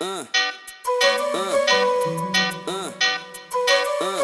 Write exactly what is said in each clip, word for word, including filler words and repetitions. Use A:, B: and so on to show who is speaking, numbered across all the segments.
A: Uh, uh, uh, uh.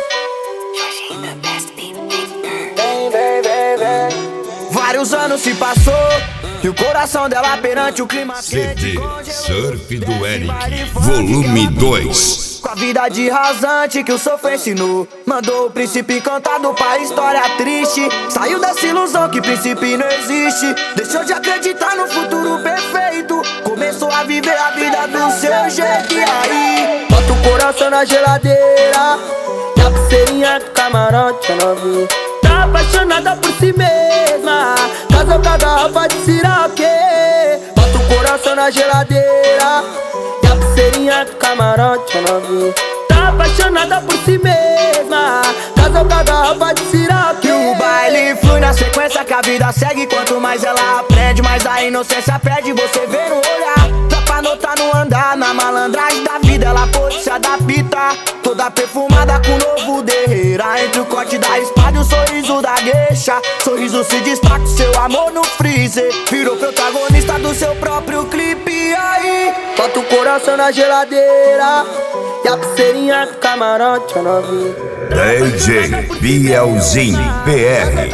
B: Vem, vem, vem, vem. Vários anos se passou e o coração dela perante o clima
C: C D
B: quente
C: Surf do Eric, volume dois.
B: Com a vida de rasante que o sofrer ensinou, mandou o príncipe encantado pra história triste. Saiu dessa ilusão que príncipe não existe, deixou de acreditar no futuro perfeito, começou a viver a vida do seu jeito. E aí, bota o coração na geladeira e a pulseirinha do camarote é novinha. Tá apaixonada por si mesma, casou com a garrafa de siroque. Bota o coração na geladeira e a pulseirinha do camarote é novinha. Tá apaixonada por si mesma, casou com a garrafa de siroque. E o baile flui na sequência que a vida segue. Quanto mais ela aprende, mais a inocência perde. Você vê no olhar, dá pra notar no andar. Na malandragem da vida ela pôde se adaptar, toda perfumada com novo derreira. Entre o corte da espada e o sorriso da gueixa, sorriso se destaca, seu amor no freezer. Virou protagonista do seu próprio clipe. E aí, bota o coração na geladeira e a pulseirinha do camarote é novinha.
C: D J Bielzinho P R.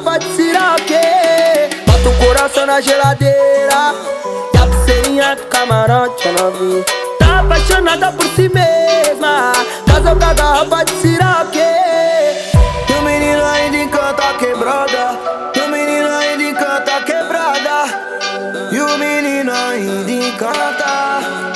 B: Bota o coração na geladeira e a pulseirinha do camarote é novinha. Tá apaixonada por si mesma, casou com a garrafa de siroque. E o menino ainda encanta a quebrada, e o menino ainda encanta a quebrada, e o menino ainda encanta.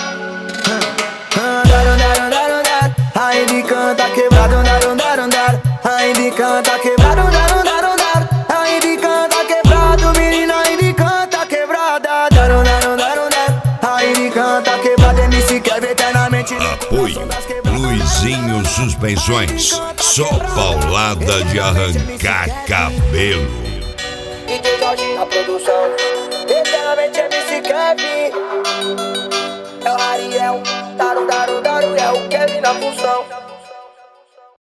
B: Ainda encanta quebrado, andar, andar, andar. Ainda encanta quebrado, andar, andar, andar. Ainda encanta quebrado, menino ainda encanta quebrada. Andar, andar, andar, andar. Ainda encanta quebrado, M C Kevin eternamente.
C: Apoio Luizinho Suspensões, só paulada de arrancar cabelo.
B: D J Jorge na produção, eternamente M C Kevin. É o Ariel, daru, daru, daru, é o Kevin na função.